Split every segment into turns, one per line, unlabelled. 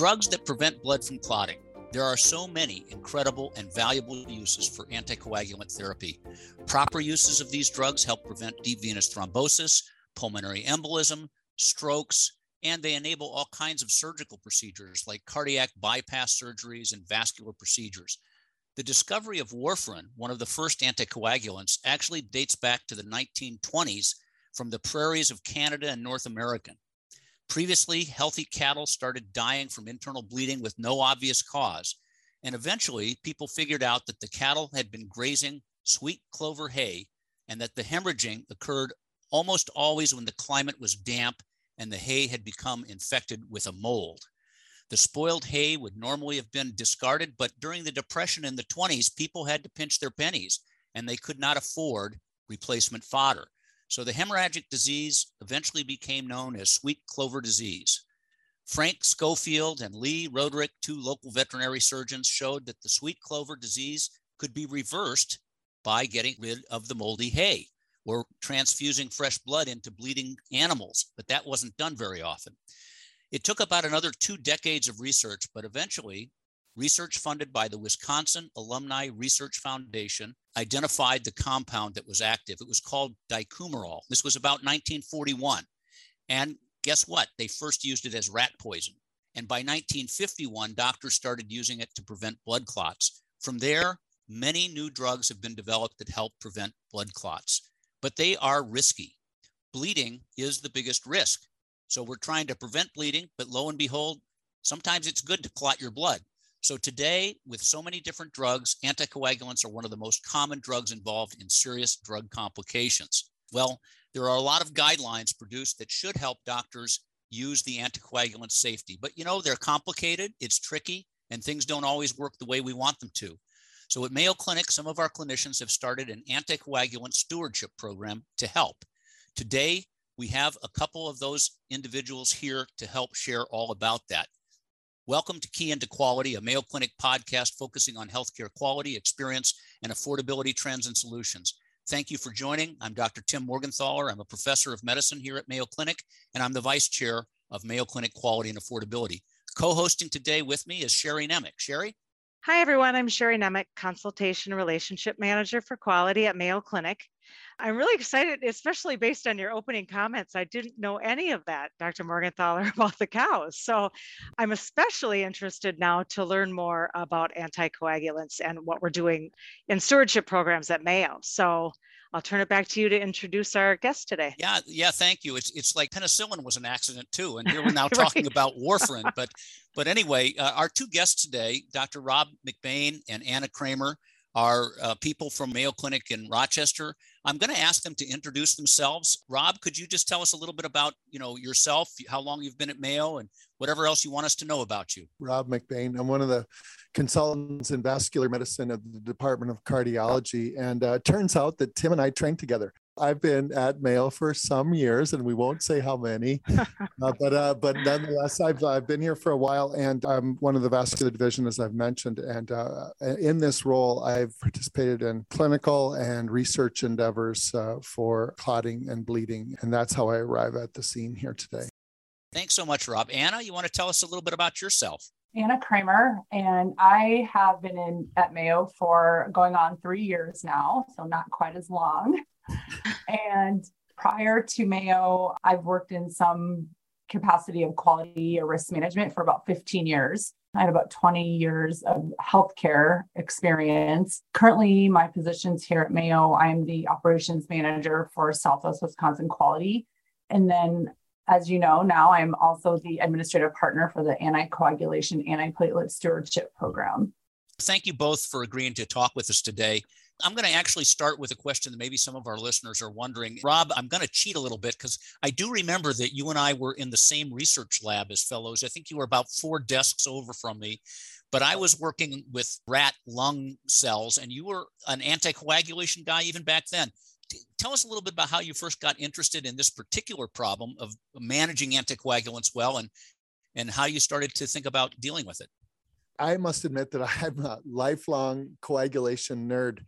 Drugs that prevent blood from clotting. There are so many incredible and valuable uses for anticoagulant therapy. Proper uses of these drugs help prevent deep venous thrombosis, pulmonary embolism, strokes, and they enable all kinds of surgical procedures like cardiac bypass surgeries and vascular procedures. The discovery of warfarin, one of the first anticoagulants, actually dates back to the 1920s from the prairies of Canada and North America. Previously, healthy cattle started dying from internal bleeding with no obvious cause. And eventually, people figured out that the cattle had been grazing sweet clover hay and that the hemorrhaging occurred almost always when the climate was damp and the hay had become infected with a mold. The spoiled hay would normally have been discarded, but during the Depression in the 20s, people had to pinch their pennies and they could not afford replacement fodder. So the hemorrhagic disease eventually became known as sweet clover disease. Frank Schofield and Lee Roderick, two local veterinary surgeons, showed that the sweet clover disease could be reversed by getting rid of the moldy hay or transfusing fresh blood into bleeding animals, but that wasn't done very often. It took about another 2 decades of research, but eventually research funded by the Wisconsin Alumni Research Foundation identified the compound that was active. It was called dicumarol. This was about 1941. And guess what? They first used it as rat poison. And by 1951, doctors started using it to prevent blood clots. From there, many new drugs have been developed that help prevent blood clots, but they are risky. Bleeding is the biggest risk. So we're trying to prevent bleeding, but lo and behold, sometimes it's good to clot your blood. So today, with so many different drugs, anticoagulants are one of the most common drugs involved in serious drug complications. Well, there are a lot of guidelines produced that should help doctors use the anticoagulant safely. But they're complicated, it's tricky, and things don't always work the way we want them to. So at Mayo Clinic, some of our clinicians have started an anticoagulant stewardship program to help. Today, we have a couple of those individuals here to help share all about that. Welcome to Key into Quality, a Mayo Clinic podcast focusing on healthcare quality, experience, and affordability trends and solutions. Thank you for joining. I'm Dr. Tim Morgenthaler. I'm a professor of medicine here at Mayo Clinic, and I'm the vice chair of Mayo Clinic Quality and Affordability. Co-hosting today with me is Sherry Nemec. Sherry?
Hi, everyone. I'm Sherry Nemec, Consultation Relationship Manager for Quality at Mayo Clinic. I'm really excited, especially based on your opening comments. I didn't know any of that, Dr. Morgenthaler, about the cows. So I'm especially interested now to learn more about anticoagulants and what we're doing in stewardship programs at Mayo. So I'll turn it back to you to introduce our guest today.
Yeah, thank you. It's like penicillin was an accident too, and here we're now talking about warfarin. But anyway, our two guests today, Dr. Rob McBain and Anna Kramer, are people from Mayo Clinic in Rochester. I'm going to ask them to introduce themselves. Rob, could you just tell us a little bit about yourself, how long you've been at Mayo, and whatever else you want us to know about you?
Rob McBain. I'm one of the consultants in vascular medicine at the Department of Cardiology, and it turns out that Tim and I trained together. I've been at Mayo for some years, and we won't say how many, but nonetheless, I've been here for a while, and I'm one of the vascular division, as I've mentioned. And in this role, I've participated in clinical and research endeavors for clotting and bleeding, and that's how I arrive at the scene here today.
Thanks so much, Rob. Anna, you want to tell us a little bit about yourself?
Anna Kramer, and I have been at Mayo for going on 3 years now, so not quite as long. And prior to Mayo, I've worked in some capacity of quality or risk management for about 15 years. I had about 20 years of healthcare experience. Currently, my positions here at Mayo, I'm the operations manager for Southwest Wisconsin Quality. And then, as you know, now I'm also the administrative partner for the Anticoagulation Antiplatelet Stewardship Program.
Thank you both for agreeing to talk with us today. I'm going to actually start with a question that maybe some of our listeners are wondering. Rob, I'm going to cheat a little bit because I do remember that you and I were in the same research lab as fellows. I think you were about 4 desks over from me, but I was working with rat lung cells, and you were an anticoagulation guy even back then. Tell us a little bit about how you first got interested in this particular problem of managing anticoagulants well, and how you started to think about dealing with it.
I must admit that I'm a lifelong coagulation nerd.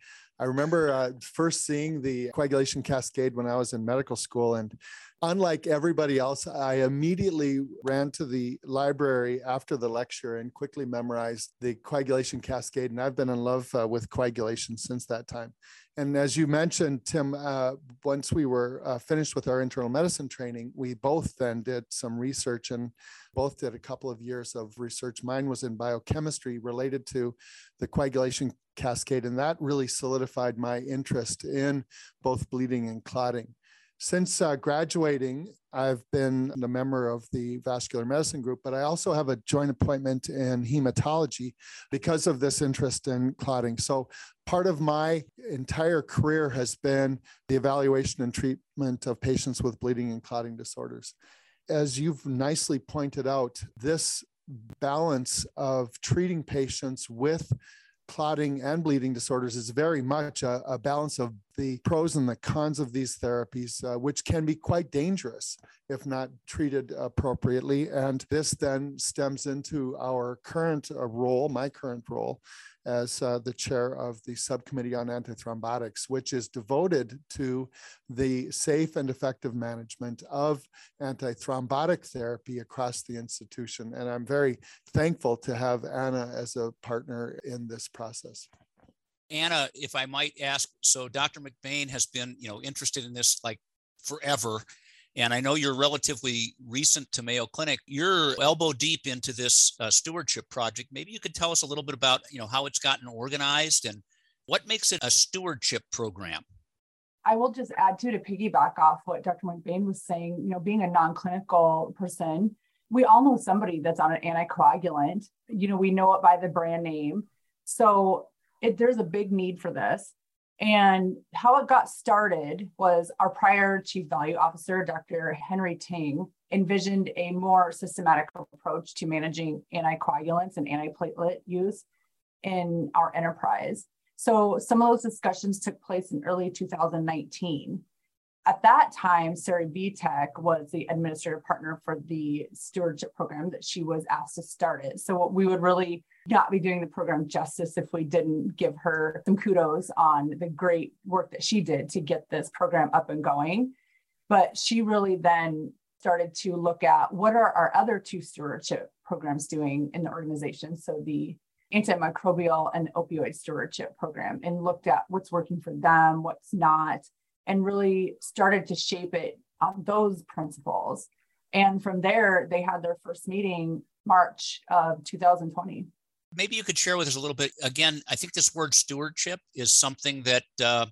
I remember first seeing the coagulation cascade when I was in medical school. And unlike everybody else, I immediately ran to the library after the lecture and quickly memorized the coagulation cascade. And I've been in love with coagulation since that time. And as you mentioned, Tim, once we were finished with our internal medicine training, we both then did some research and both did a couple of years of research. Mine was in biochemistry related to the coagulation cascade, and that really solidified my interest in both bleeding and clotting. Since graduating, I've been a member of the vascular medicine group, but I also have a joint appointment in hematology because of this interest in clotting. So part of my entire career has been the evaluation and treatment of patients with bleeding and clotting disorders. As you've nicely pointed out, this balance of treating patients with clotting and bleeding disorders is very much a balance of the pros and the cons of these therapies, which can be quite dangerous if not treated appropriately. And this then stems into our current role, my current role, as the chair of the subcommittee on antithrombotics, which is devoted to the safe and effective management of antithrombotic therapy across the institution. And I'm very thankful to have Anna as a partner in this process.
Anna, if I might ask, so Dr. McBain has been, interested in this like forever. And I know you're relatively recent to Mayo Clinic. You're elbow deep into this stewardship project. Maybe you could tell us a little bit about, how it's gotten organized and what makes it a stewardship program.
I will just add to piggyback off what Dr. McBain was saying, being a non-clinical person, we all know somebody that's on an anticoagulant. We know it by the brand name. So there's a big need for this. And how it got started was our prior chief value officer, Dr. Henry Ting, envisioned a more systematic approach to managing anticoagulants and antiplatelet use in our enterprise. So some of those discussions took place in early 2019. At that time, Sari Vitek was the administrative partner for the stewardship program that she was asked to start it. So we would really not be doing the program justice if we didn't give her some kudos on the great work that she did to get this program up and going. But she really then started to look at what are our other two stewardship programs doing in the organization. So the antimicrobial and opioid stewardship program, and looked at what's working for them, what's not, and really started to shape it on those principles. And from there, they had their first meeting March of 2020.
Maybe you could share with us a little bit. Again, I think this word stewardship is something that,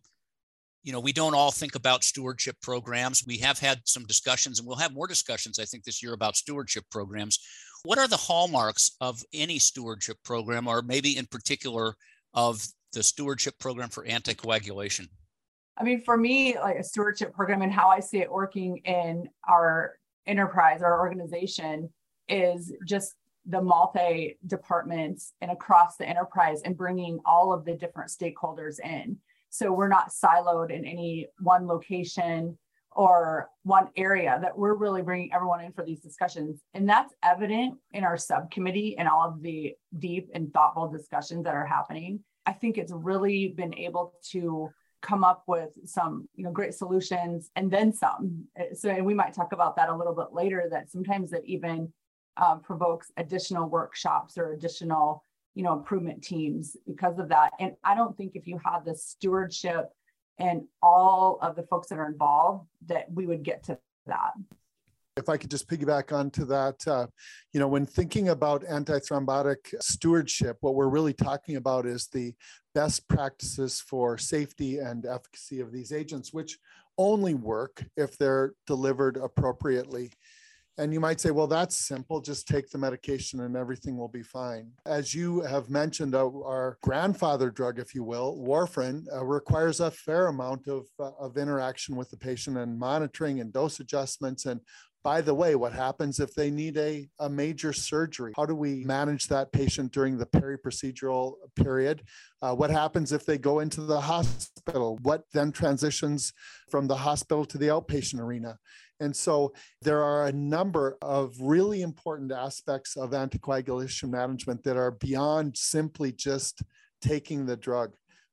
we don't all think about stewardship programs. We have had some discussions, and we'll have more discussions, I think, this year about stewardship programs. What are the hallmarks of any stewardship program, or maybe in particular of the stewardship program for anticoagulation?
I mean, for me, like a stewardship program and how I see it working in our enterprise, our organization, is just the multi-departments and across the enterprise and bringing all of the different stakeholders in. So we're not siloed in any one location or one area, that we're really bringing everyone in for these discussions. And that's evident in our subcommittee and all of the deep and thoughtful discussions that are happening. I think it's really been able to come up with some, great solutions and then some. So, and we might talk about that a little bit later, that sometimes that even provokes additional workshops or additional, improvement teams because of that. And I don't think if you had the stewardship and all of the folks that are involved, that we would get to that.
If I could just piggyback onto that, when thinking about antithrombotic stewardship, what we're really talking about is the best practices for safety and efficacy of these agents, which only work if they're delivered appropriately. And you might say, well, that's simple. Just take the medication and everything will be fine. As you have mentioned, our grandfather drug, if you will, warfarin, requires a fair amount of interaction with the patient and monitoring and dose adjustments. And by the way, what happens if they need a major surgery? How do we manage that patient during the peri-procedural period? What happens if they go into the hospital? What then transitions from the hospital to the outpatient arena? And so there are a number of really important aspects of anticoagulation management that are beyond simply just taking the drug.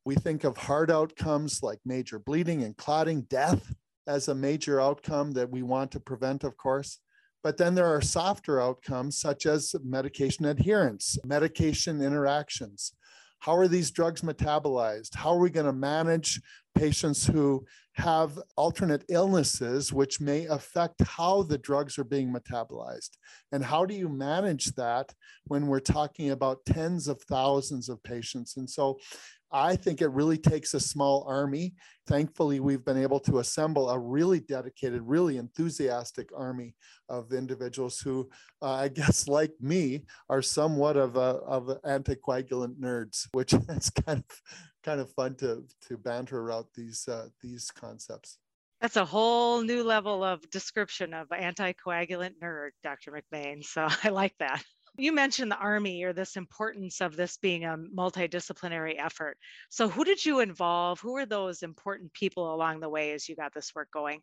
We think of hard outcomes like major bleeding and clotting, death as a major outcome that we want to prevent, of course. But then there are softer outcomes such as medication adherence, medication interactions. How are these drugs metabolized? How are we going to manage patients who have alternate illnesses which may affect how the drugs are being metabolized? And how do you manage that when we're talking about tens of thousands of patients? And so I think it really takes a small army. Thankfully, we've been able to assemble a really dedicated, really enthusiastic army of individuals who, I guess, like me, are somewhat of anticoagulant nerds, which is kind of fun to banter around these concepts.
That's a whole new level of description of anticoagulant nerd, Dr. McBain. So I like that. You mentioned the Army, or this importance of this being a multidisciplinary effort. So who did you involve? Who were those important people along the way as you got this work going?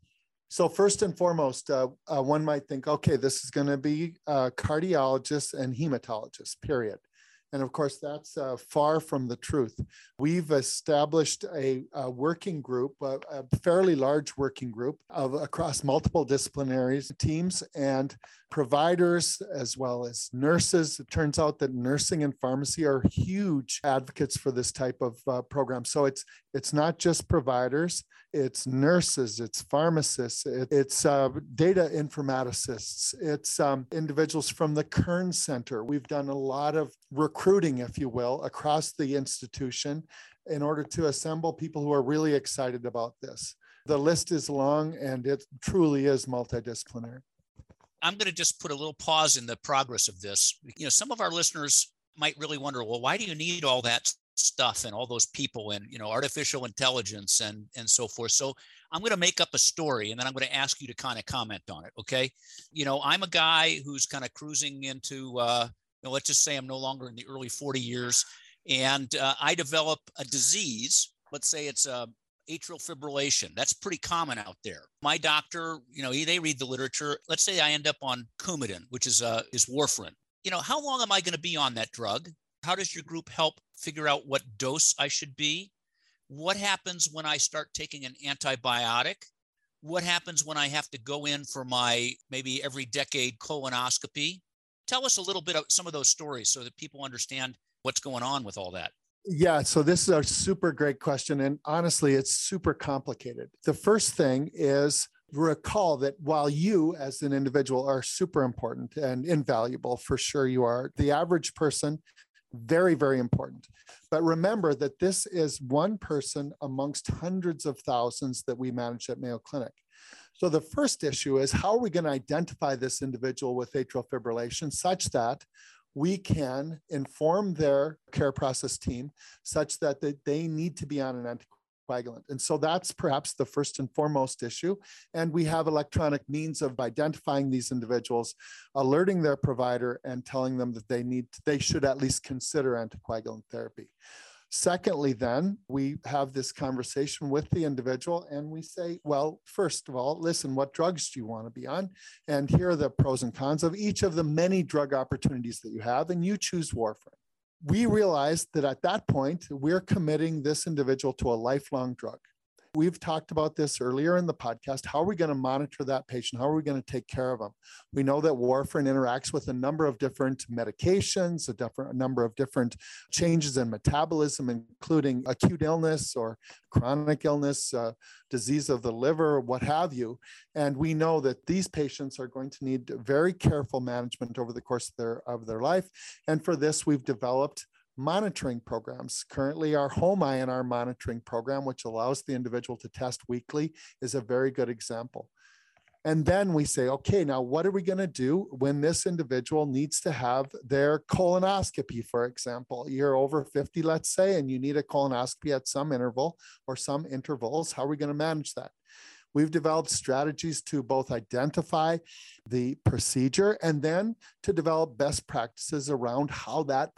So first and foremost, one might think, okay, this is going to be cardiologists and hematologists, period. And of course, that's far from the truth. We've established a working group, a fairly large working group across multiple disciplinary teams and providers as well as nurses. It turns out that nursing and pharmacy are huge advocates for this type of program. So it's not just providers, it's nurses, it's pharmacists, it's data informaticists, it's individuals from the Kern Center. We've done a lot of recruiting, if you will, across the institution in order to assemble people who are really excited about this. The list is long and it truly is multidisciplinary.
I'm going to just put a little pause in the progress of this. Some of our listeners might really wonder, well, why do you need all that stuff and all those people and, artificial intelligence and so forth? So I'm going to make up a story and then I'm going to ask you to kind of comment on it. Okay. I'm a guy who's kind of cruising into, let's just say I'm no longer in the early 40 years and I develop a disease. Let's say it's atrial fibrillation. That's pretty common out there. My doctor, they read the literature. Let's say I end up on Coumadin, which is warfarin. How long am I going to be on that drug? How does your group help figure out what dose I should be? What happens when I start taking an antibiotic? What happens when I have to go in for my maybe every decade colonoscopy? Tell us a little bit of some of those stories so that people understand what's going on with all that.
Yeah, so this is a super great question. And honestly, it's super complicated. The first thing is recall that while you as an individual are super important and invaluable, for sure you are, the average person, very, very important. But remember that this is one person amongst hundreds of thousands that we manage at Mayo Clinic. So the first issue is how are we going to identify this individual with atrial fibrillation such that we can inform their care process team such that they need to be on an anticoagulant. And so that's perhaps the first and foremost issue. And we have electronic means of identifying these individuals, alerting their provider and telling them that they should at least consider anticoagulant therapy. Secondly, then we have this conversation with the individual and we say, well, first of all, listen, what drugs do you want to be on? And here are the pros and cons of each of the many drug opportunities that you have, and you choose warfarin. We realized that at that point, we're committing this individual to a lifelong drug. We've talked about this earlier in the podcast. How are we going to monitor that patient? How are we going to take care of them? We know that warfarin interacts with a number of different medications, a number of different changes in metabolism, including acute illness or chronic illness, disease of the liver, what have you. And we know that these patients are going to need very careful management over the course of their life. And for this, we've developed monitoring programs. Currently, our home INR monitoring program, which allows the individual to test weekly, is a very good example. And then we say, okay, now what are we going to do when this individual needs to have their colonoscopy, for example? You're over 50, let's say, and you need a colonoscopy at some interval or some intervals. How are we going to manage that? We've developed strategies to both identify the procedure and then to develop best practices around how that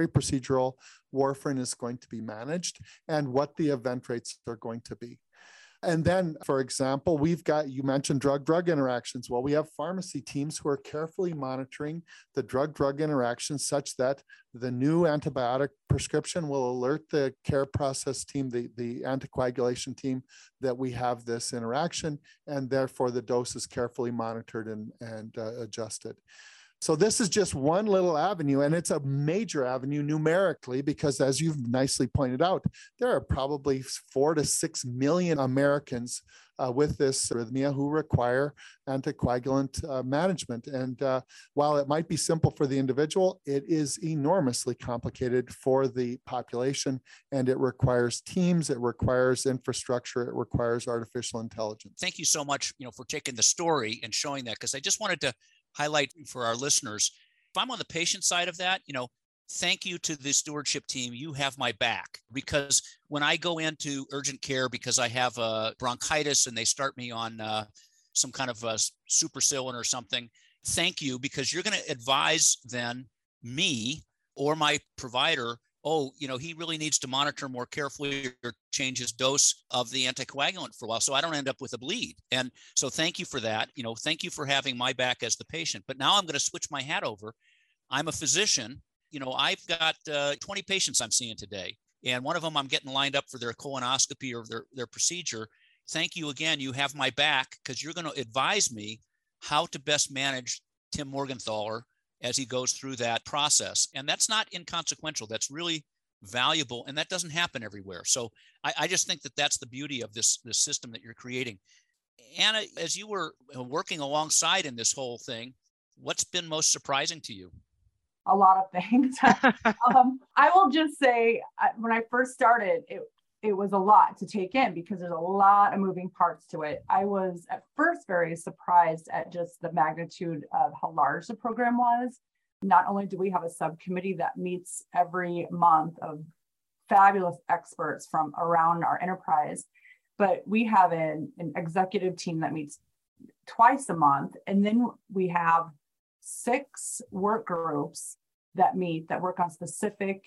peri-procedural warfarin is going to be managed and what the event rates are going to be. And then, for example, we've got, you mentioned drug-drug interactions. Well, we have pharmacy teams who are carefully monitoring the drug-drug interactions such that the new antibiotic prescription will alert the care process team, the anticoagulation team, that we have this interaction, and therefore the dose is carefully monitored and adjusted. So this is just one little avenue, and it's a major avenue numerically because, as you've nicely pointed out, there are probably 4 to 6 million Americans with this arrhythmia who require anticoagulant management. And while it might be simple for the individual, it is enormously complicated for the population, and it requires teams, it requires infrastructure, it requires artificial intelligence.
Thank you so much, for taking the story and showing that, because I just wanted to highlight for our listeners, if I'm on the patient side of that, thank you to the stewardship team. You have my back, because when I go into urgent care because I have a bronchitis and they start me on some kind of a Supercillin or something, thank you, because you're going to advise then me or my provider, he really needs to monitor more carefully or change his dose of the anticoagulant for a while so I don't end up with a bleed. And so thank you for that. Thank you for having my back as the patient. But now I'm going to switch my hat over. I'm a physician. I've got 20 patients I'm seeing today, and one of them I'm getting lined up for their colonoscopy or their procedure. Thank you again. You have my back, because you're going to advise me how to best manage Tim Morgenthaler as he goes through that process. And that's not inconsequential. That's really valuable. And that doesn't happen everywhere. So I just think that that's the beauty of this system that you're creating. Anna, as you were working alongside in this whole thing, what's been most surprising to you?
A lot of things. I will just say, when I first started, it was a lot to take in because there's a lot of moving parts to it. I was at first very surprised at just the magnitude of how large the program was. Not only do we have a subcommittee that meets every month of fabulous experts from around our enterprise, but we have an executive team that meets twice a month. And then we have 6 work groups that work on specific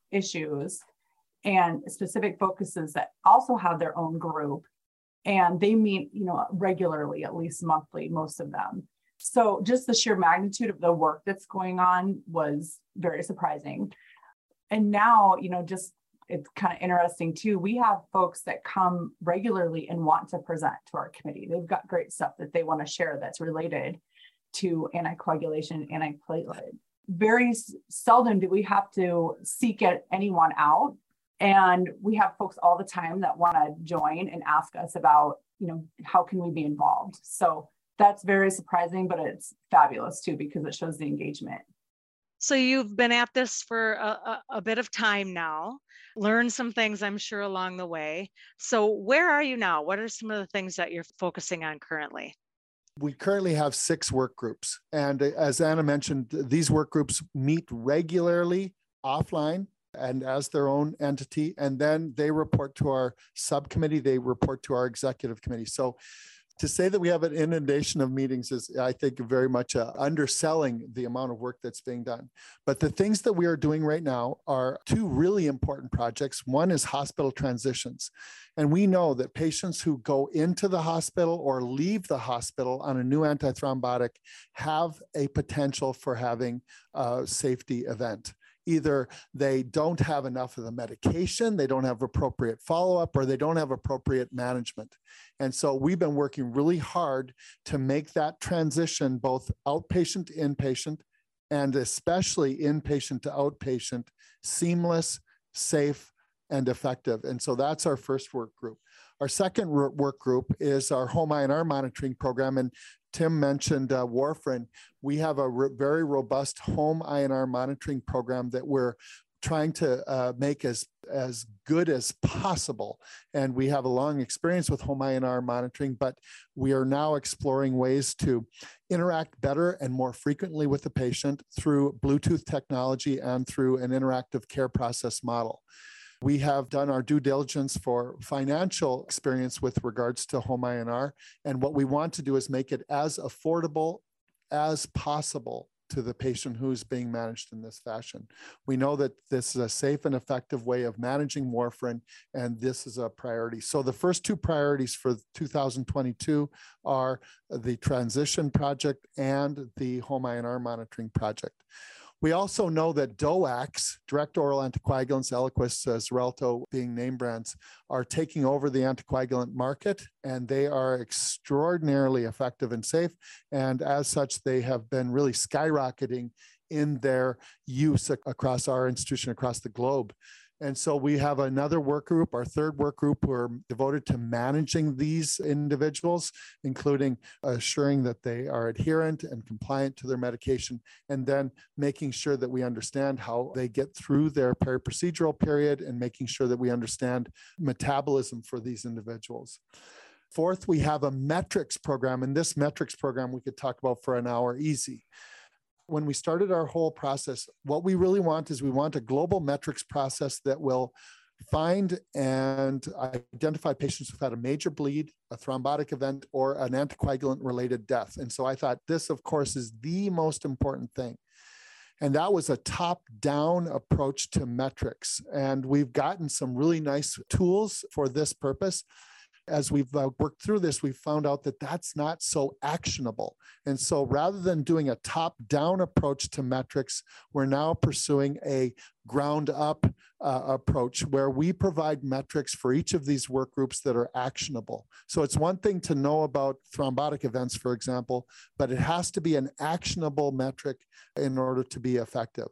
issues and specific focuses that also have their own group. And they meet, regularly, at least monthly, most of them. So just the sheer magnitude of the work that's going on was very surprising. And now, just it's kind of interesting too. We have folks that come regularly and want to present to our committee. They've got great stuff that they want to share that's related to anticoagulation, antiplatelet. Very seldom do we have to seek anyone out. And we have folks all the time that want to join and ask us about, how can we be involved? So that's very surprising, but it's fabulous too, because it shows the engagement.
So you've been at this for a bit of time now, learned some things, I'm sure, along the way. So where are you now? What are some of the things that you're focusing on currently?
We currently have 6 work groups. And as Anna mentioned, these work groups meet regularly offline and as their own entity. And then they report to our subcommittee, they report to our executive committee. So to say that we have an inundation of meetings is, I think, very much underselling the amount of work that's being done. But the things that we are doing right now are 2 really important projects. One is hospital transitions. And we know that patients who go into the hospital or leave the hospital on a new antithrombotic have a potential for having a safety event. Either they don't have enough of the medication, they don't have appropriate follow-up, or they don't have appropriate management. And so we've been working really hard to make that transition both outpatient to inpatient, and especially inpatient to outpatient, seamless, safe, and effective. And so that's our first work group. Our second work group is our home INR monitoring program. And Tim mentioned warfarin. We have a very robust home INR monitoring program that we're trying to make as good as possible. And we have a long experience with home INR monitoring, but we are now exploring ways to interact better and more frequently with the patient through Bluetooth technology and through an interactive care process model. We have done our due diligence for financial experience with regards to home INR. And what we want to do is make it as affordable as possible to the patient who's being managed in this fashion. We know that this is a safe and effective way of managing warfarin, and this is a priority. So the first two priorities for 2022 are the transition project and the home INR monitoring project. We also know that DOACs, direct oral anticoagulants, Eliquis, Xarelto being name brands, are taking over the anticoagulant market, and they are extraordinarily effective and safe. And as such, they have been really skyrocketing in their use across our institution, across the globe. And so we have another work group, our third work group, who are devoted to managing these individuals, including assuring that they are adherent and compliant to their medication, and then making sure that we understand how they get through their peri-procedural period and making sure that we understand metabolism for these individuals. Fourth, we have a metrics program, and this metrics program we could talk about for an hour easy. When we started our whole process, what we really want is we want a global metrics process that will find and identify patients who've had a major bleed, a thrombotic event, or an anticoagulant-related death. And so I thought this, of course, is the most important thing. And that was a top-down approach to metrics. And we've gotten some really nice tools for this purpose. As we've worked through this, we've found out that that's not so actionable. And so rather than doing a top-down approach to metrics, we're now pursuing a ground-up approach where we provide metrics for each of these work groups that are actionable. So it's one thing to know about thrombotic events, for example, but it has to be an actionable metric in order to be effective.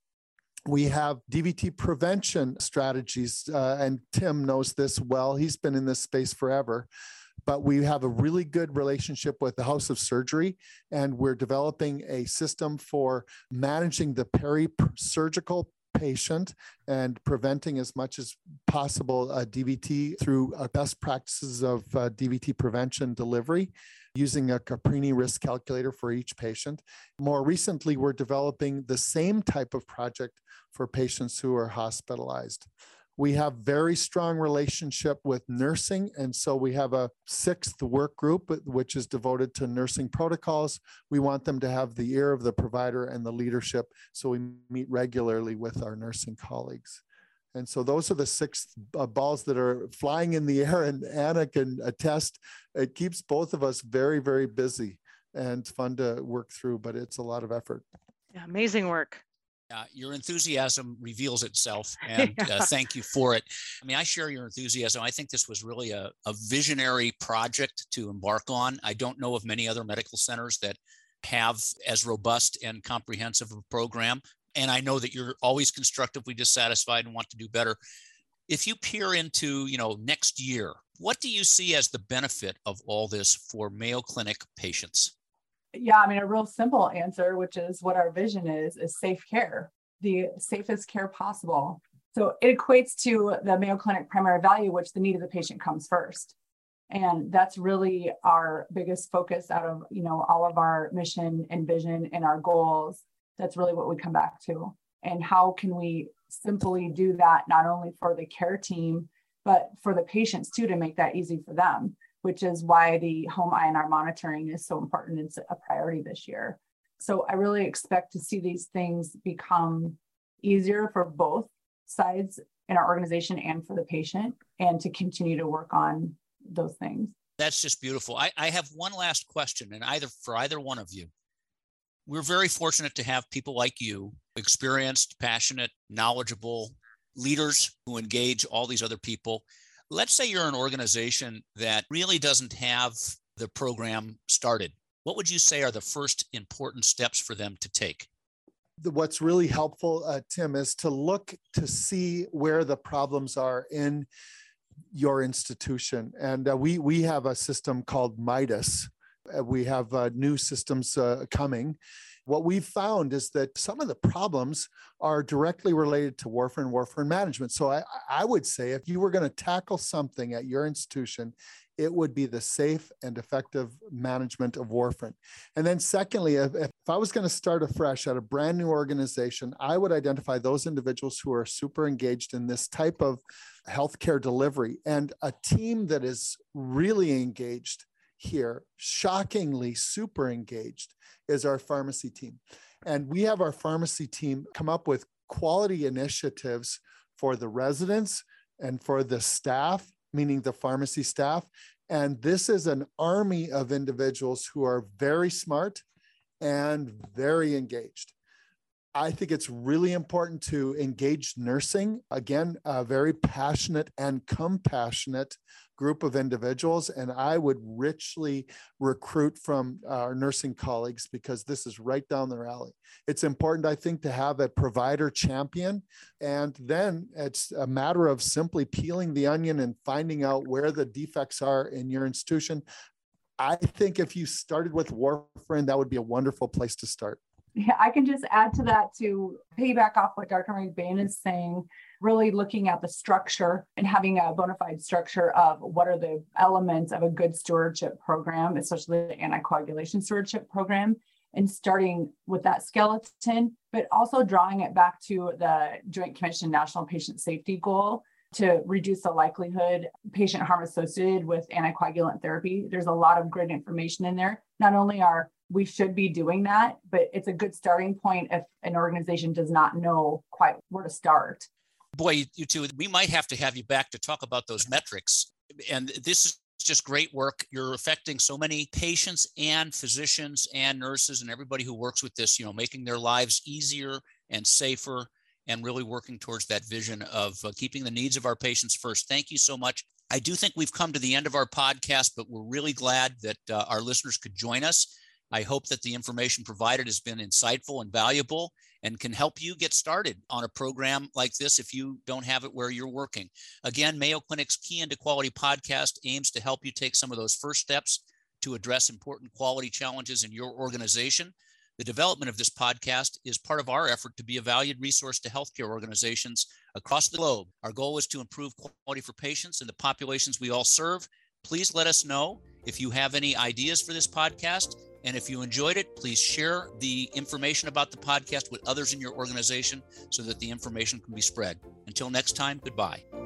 We have DVT prevention strategies, and Tim knows this well. He's been in this space forever. But we have a really good relationship with the House of Surgery, and we're developing a system for managing the peri-surgical patient and preventing as much as possible DVT through best practices of DVT prevention delivery, using a Caprini risk calculator for each patient. More recently, we're developing the same type of project for patients who are hospitalized. We have very strong relationship with nursing, and so we have a sixth work group, which is devoted to nursing protocols. We want them to have the ear of the provider and the leadership, so we meet regularly with our nursing colleagues. And so those are the six balls that are flying in the air, and Anna can attest, it keeps both of us very, very busy and fun to work through, but it's a lot of effort.
Yeah, amazing work.
Your enthusiasm reveals itself, and thank you for it. I mean, I share your enthusiasm. I think this was really a visionary project to embark on. I don't know of many other medical centers that have as robust and comprehensive a program. And I know that you're always constructively dissatisfied and want to do better. If you peer into, next year, what do you see as the benefit of all this for Mayo Clinic patients?
Yeah, I mean, a real simple answer, which is what our vision is safe care, the safest care possible. So it equates to the Mayo Clinic primary value, which the need of the patient comes first. And that's really our biggest focus out of, all of our mission and vision and our goals. That's really what we come back to. And how can we simply do that, not only for the care team, but for the patients too, to make that easy for them, which is why the home INR monitoring is so important. It's a priority this year. So I really expect to see these things become easier for both sides in our organization and for the patient, and to continue to work on those things.
That's just beautiful. I have one last question, and for either one of you. We're very fortunate to have people like you, experienced, passionate, knowledgeable leaders who engage all these other people. Let's say you're an organization that really doesn't have the program started. What would you say are the first important steps for them to take?
What's really helpful, Tim, is to look to see where the problems are in your institution. And we have a system called MIDAS. We have new systems coming. What we've found is that some of the problems are directly related to warfarin management. So I would say if you were going to tackle something at your institution, it would be the safe and effective management of warfarin. And then secondly, if I was going to start afresh at a brand new organization, I would identify those individuals who are super engaged in this type of healthcare delivery, and a team that is really engaged here, shockingly super engaged, is our pharmacy team. And we have our pharmacy team come up with quality initiatives for the residents and for the staff, meaning the pharmacy staff. And this is an army of individuals who are very smart and very engaged. I think it's really important to engage nursing. Again, a very passionate and compassionate group of individuals. And I would richly recruit from our nursing colleagues because this is right down their alley. It's important, I think, to have a provider champion. And then it's a matter of simply peeling the onion and finding out where the defects are in your institution. I think if you started with warfarin, that would be a wonderful place to start.
Yeah, I can just add to that to piggyback off what Dr. McBain is saying, really looking at the structure and having a bona fide structure of what are the elements of a good stewardship program, especially the anticoagulation stewardship program, and starting with that skeleton, but also drawing it back to the Joint Commission National Patient Safety Goal to reduce the likelihood patient harm associated with anticoagulant therapy. There's a lot of great information in there. Not only are we should be doing that, but it's a good starting point if an organization does not know quite where to start.
Boy, you two, we might have to have you back to talk about those metrics. And this is just great work. You're affecting so many patients and physicians and nurses and everybody who works with this, making their lives easier and safer and really working towards that vision of keeping the needs of our patients first. Thank you so much. I do think we've come to the end of our podcast, but we're really glad that our listeners could join us. I hope that the information provided has been insightful and valuable and can help you get started on a program like this if you don't have it where you're working. Again, Mayo Clinic's Key into Quality podcast aims to help you take some of those first steps to address important quality challenges in your organization. The development of this podcast is part of our effort to be a valued resource to healthcare organizations across the globe. Our goal is to improve quality for patients and the populations we all serve. Please let us know if you have any ideas for this podcast. And if you enjoyed it, please share the information about the podcast with others in your organization so that the information can be spread. Until next time, goodbye.